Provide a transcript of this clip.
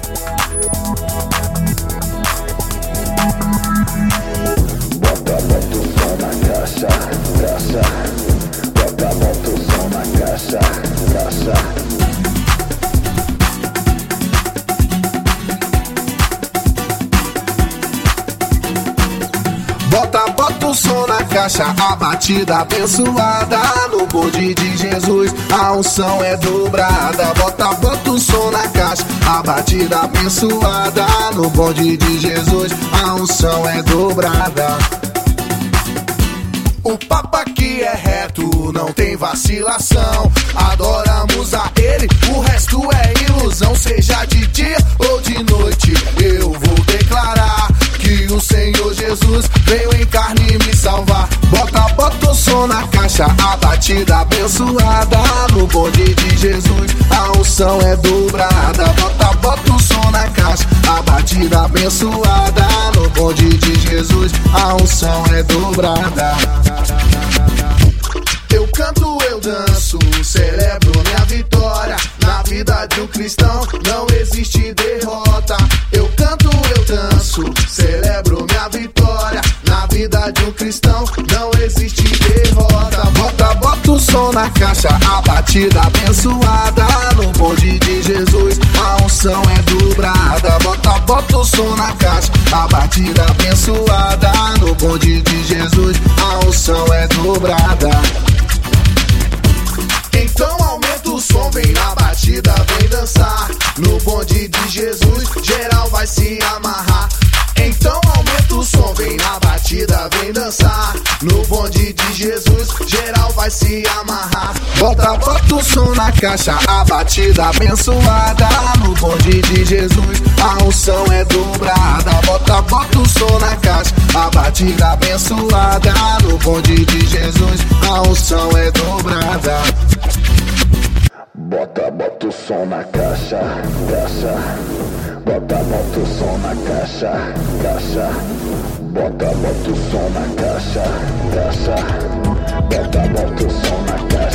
Bota o som na caixa, caixa. Bota o som na caixa, caixa. Bota o som na caixa, a batida abençoada. No bonde de Jesus, a unção é dobrada. Bota o som na caixa, a batida abençoada. No bonde de Jesus, a unção é dobrada. O papo aqui é reto, não tem vacilação. Adoramos a Ele, o resto é ilusão. Seja de dia ou de noite, eu vou declarar que o Senhor Jesus veio em carne me salvar. Bota o som na caixa, a batida abençoada. No bonde de Jesus, a unção é dobrada. Bota o som na caixa, a batida abençoada. No bonde de Jesus, a unção é dobrada. Eu canto, eu danço, celebro minha vitória. Na vida de um cristão não existe derrota. Eu canto, eu danço, celebro minha vitória. Na vida de um cristão não existe derrota. Bota o som na caixa, a batida abençoada. No bonde de Jesus, a unção é dobrada. Bota o som na caixa, a batida abençoada. No bonde de Jesus, a unção é dobrada. Então aumenta o som, vem na batida, vem dançar. No bonde de Jesus, geral vai se amarrar. Então aumenta o som, vem na batida, vem dançar. No bonde de Jesus, geral vai se amarrar. Bota o som na caixa, a batida abençoada. No bonde de Jesus, a unção é dobrada. Bota o som na caixa, a batida abençoada. No bonde de Jesus, a unção é dobrada. Bota o som na caixa, caixa. Bota o som na caixa, caixa. Bota o som na caixa, caixa. Bota o som na caixa.